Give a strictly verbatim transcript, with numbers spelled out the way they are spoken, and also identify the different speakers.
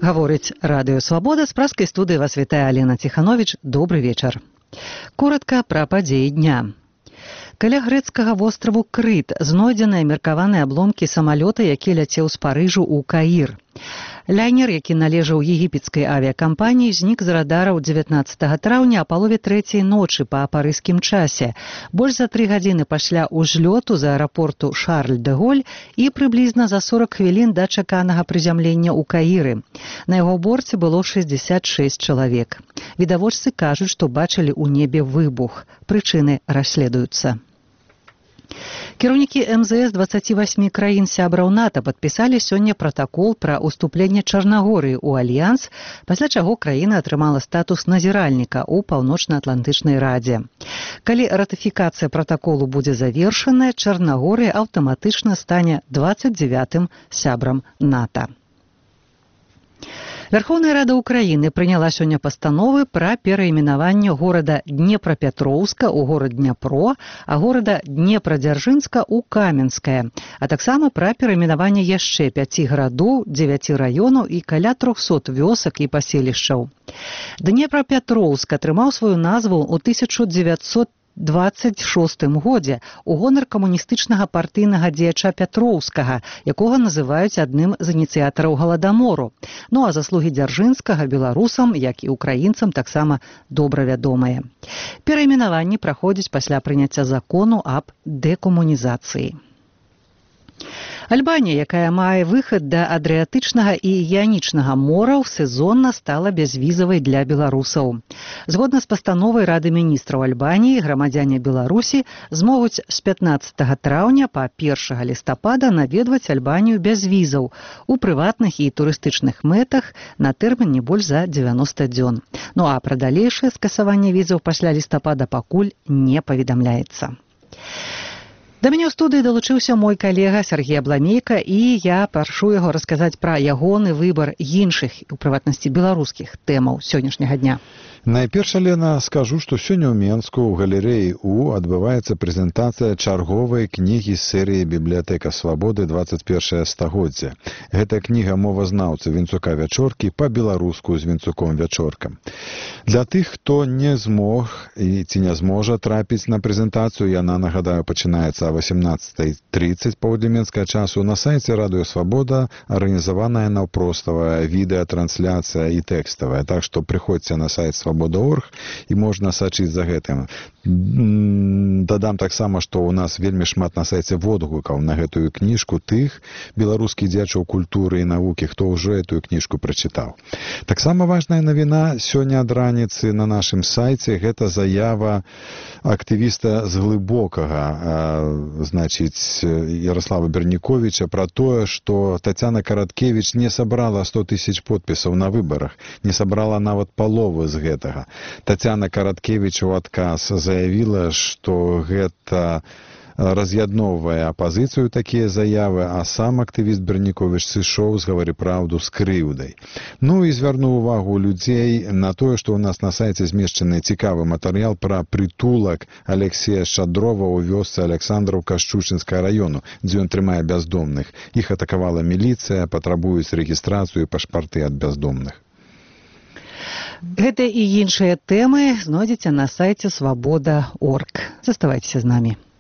Speaker 1: Гаворыць радыё «Свабода». З праскай студыі вас вітае Алена Ціхановіч. Добры вечар. Коратка пра падзеі дня. Каля грэцкага востраву Крыт знойдзеныя меркаваныя абломкі самалёта, які ляцеў з Парыжу ў Каір. Лайнер, які належаў егіпецкай авіякампаніі, знік з радараў дзевятнаццатага траўня а палове трэцяй ночы па парыжскім часе. Больш за тры гадзіны пасля ўзлёту з аэрапорту Шарль-дэ-Голь і прыблізна за сорак хвілін да чаканага прызямлення ў Каіры. На яго борце было шэсцьдзесят шэсць чалавек. Відавочцы кажуць, што бачылі ў небе выбух. Прычыны расследуюцца. Кіраўнікі эм зэ эс дваццаці васьмі краін сябраў НАТО падпісалі сёння пратакол пра ўступленне Чарнагорыі ў альянс, пасля чаго краіна атрымала статус назіральніка ў Паўночна-Атлантычнай радзе. Калі ратыфікацыя пратаколу будзе завершаная, Чарнагорыя аўтаматычна стане дваццаць дзявятым сябрам НАТО. Верховная Рада Украіны прыняла сёння пастановы пра перайменаванне горада Днепрапетроўска ў горад Дняпро, а горада Днепрадзяржынска ў Каменскае, а таксама пра перайменаванне яшчэ пяці гарадоў, дзевяці раёнаў і каля трохсот вёсак і паселішчаў. Днепрапетроўск атрымаў сваю назву ў тысяча дзевяцьсот дваццаць шостым годзе у гонар камуністычнага партыйнага дзеяча Пятроўскага, якога называюць адным з ініцыятараў галадамору. Ну а заслугі Дзяржынскага беларусам, як і украінцам, таксама добра вядомыя. Перайменаванні праходзяць пасля прыняцця закону аб дэкамунізацыі. Альбанія, якая мае выхад да Адрыятычнага і Іанічнага мораў, сезонна стала бязвізавай для беларусаў. Згодна з пастановай Рады міністраў Альбаніі, грамадзяне Беларусі змогуць з пятнаццатага траўня па першага лістапада наведваць Альбанію без візаў у прыватных і турыстычных мэтах на тэрмін не больш за дзевяноста дзён. Ну а пра далейшае скасаванне візаў пасля лістапада пакуль не паведамляецца. Да мяне ў студыі далучыўся мой калега Сергей Абламейка, і я прашу яго расказаць пра ягоны выбар іншых, у прыватнасці беларускіх тэмаў сённяшняга дня.
Speaker 2: Найперш, Алена, скажу, што сёння ў Менску ў галерэі У адбываецца прэзентацыя чарговай кнігі з серыі «Бібліятэка свабоды дваццаць першае стагоддзе». Гэта кніга мовазнаўцы Вінцука Вячоркі па-беларуску з Вінцуком Вячоркам. Для тых, хто не змог і ці не зможа трапіць на прэзентацыю, яна, нагадаю, пачынаецца о восемнадцатай тридцать паўдня менскага часу. На сайце Радыё Свабода арганізаваная наўпроставая відэатрансляцыя і тэкставая. Так што прыходзьце на сайт свабода точка орг і можна сачыць за гэтым. Дадам таксама, што ў нас вельмі шмат на сайце водгукаў на гэтую кніжку тых беларускіх дзеячоў культуры і навукі, хто ўжо этую кніжку прачытаў. Таксама важная навіна сёння ад раніцы на нашым сайце — гэта заява актывіста з Глыбокага, значыць, Ярослава Берніковіча, пра тое, што Тацяна Караткевіч не сабрала сто тысяч подпісаў на выбарах, не сабрала нават паловы з гэтага. Тацяна Караткевіч у адказ заявіла, што гэта раз'ядноўвае апазіцыю такія заявы, а сам актывіст Берніковіч сышоў з «Гавары праўду» з крыўдай. Ну і звярнуў увагу людзей на тое, што ў нас на сайце змешчаны цікавы матэрыял пра прытулак Алексея Шадрова ў вёсцы Александраўка Шчучынскага раёну, дзе ён трымае бяздомных. Іх атакавала міліцыя, патрабуюць рэгістрацыю і пашпарты ад бяздомных.
Speaker 1: Гэта і іншыя тэмы знойдзеце на сайце свабода точка орг. Заставайцеся з намі.